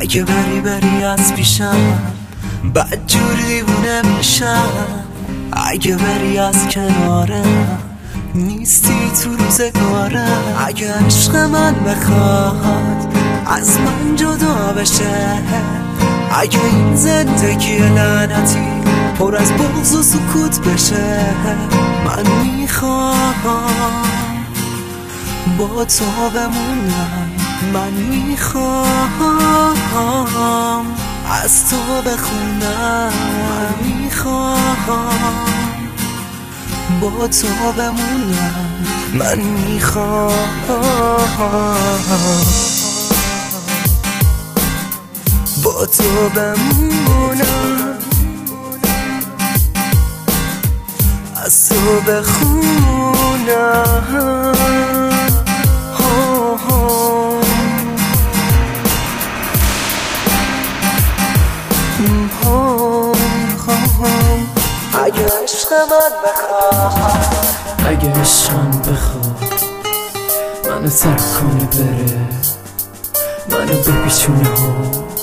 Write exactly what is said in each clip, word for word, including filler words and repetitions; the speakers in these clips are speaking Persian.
اگه بری بری از پیشم بد جور دیوونه میشم. اگه بری از کنارم نیستی تو روزگارم. اگه عشق من بخواد از من جدا بشه، اگه این زندگی لعنتی پر از بغض و سکوت بشه، من میخوام با تو بمونم. من میخوام از تو بخونم. من میخوام با تو بمونم. من میخوام با تو بمونم، از تو بخونم. اگه عشق من بخواد، اگه عشقم بخواد منو ترک کنه بره، منو بپیچونه ها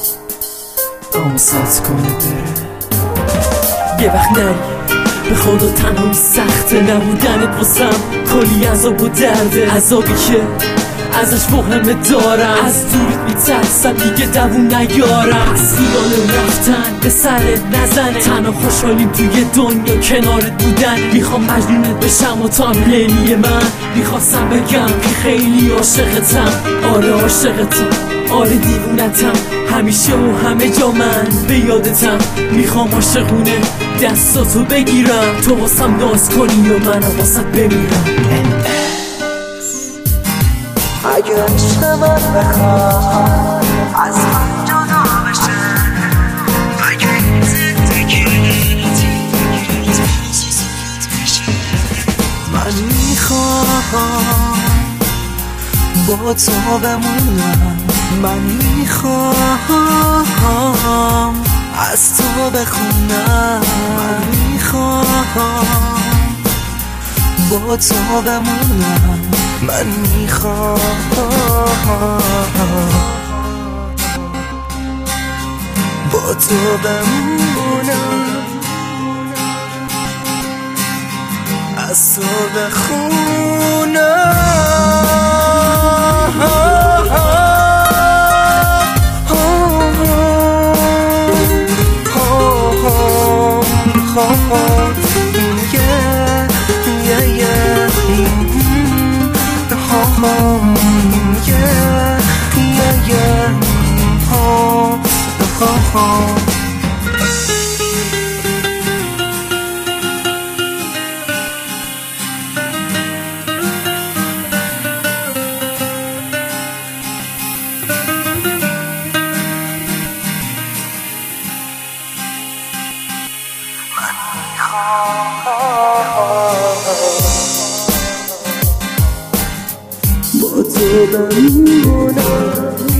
آموزت کنه بره. یه وقت نری به خدا تنهایی سخته، نبودنت واسم کلی عذاب و درده. عذابی که ازش وهمه دارم، از دورت میترسم دیگه دوون نیارم. از خیال رفتن به سرت نزنه، تنها خوشحالیم توی دنیا کنارت بودن. میخوام مجنونت بشم و تو هم لیلی من. میخواستم بگم که خیلی عاشقتم، آره عاشقتم، آره دیوونتم، همیشه و همه جا من به یادتم. میخوام عاشقونه دستاتو بگیرم، تو واسم ناز کنی و من واسط بمیرم. اگه عشق من بخواد از من جدا بشه، اگه این زندگی لعنتی من میخوام با تو بمونم. من میخوام از تو بخونم. من میخوام با تو بمونم. من میخوام با تو بمونم، از تو بخونم. با تو بمونم.